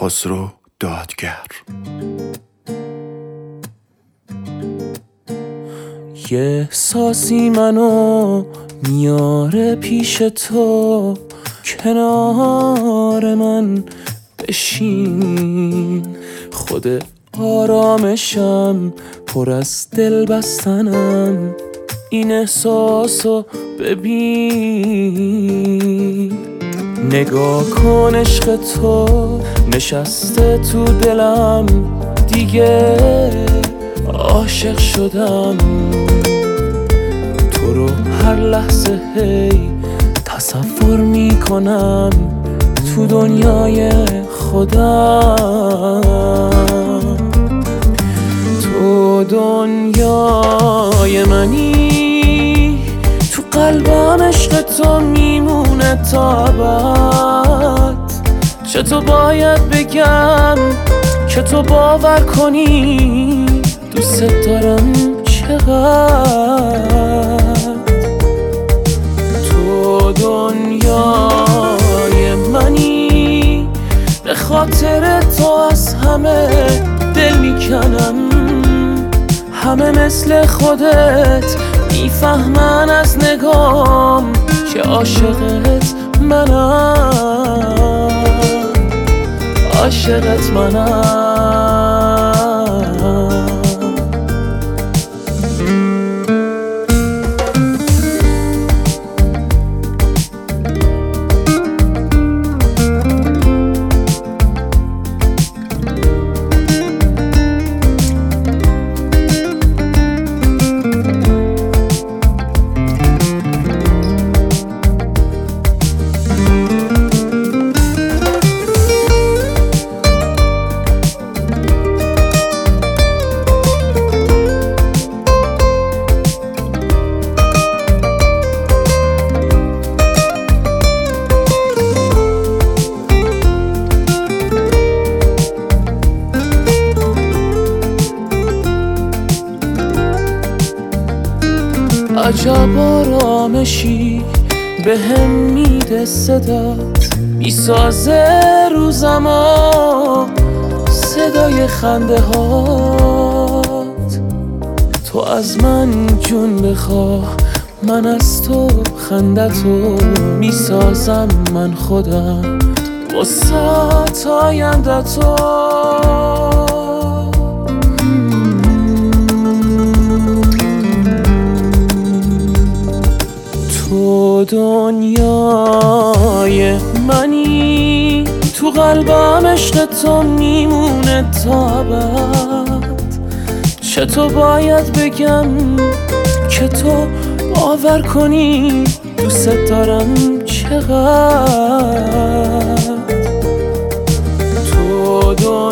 خسرو دادگر. یه احساسی منو میاره پیش تو، کنار من بشین. خود آرامشم پر از دل بستنم، این احساسو ببین. نگاه کن عشق تو نشسته تو دلم، دیگه عاشق شدم. تو رو هر لحظه هی تصور میکنم تو دنیای خودم. تو دنیای منی، تو قلبم عشق تو میمونه تا ابد. چطور باید بگم که تو باور کنی دوست دارم چقدر. تو دنیای منی، به خاطر تو از همه دل میکنم. همه مثل خودت میفهمن از نگام که عاشقت منم، عاشقت منم. عجب آرامشی به هم میده صدات، میسازه روزما صدای خنده هات. تو از من جون بخواه، من از تو خندتو میسازم من خودم واسه آینده تو. تو دنیای منی، تو قلبم عشق تو میمونه تا ابد. چطور باید بگم که تو باور کنی دوست دارم چقدر. تو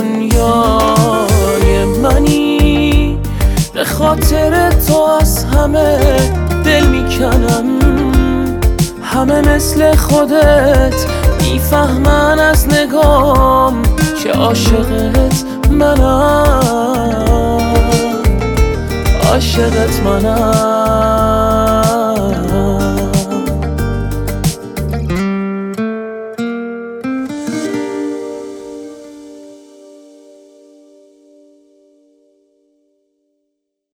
دنیای منی، به خاطر تو از همه دل میکنم. همه مثل خودت میفهمن از نگام که عاشقت منم، عاشقت منم.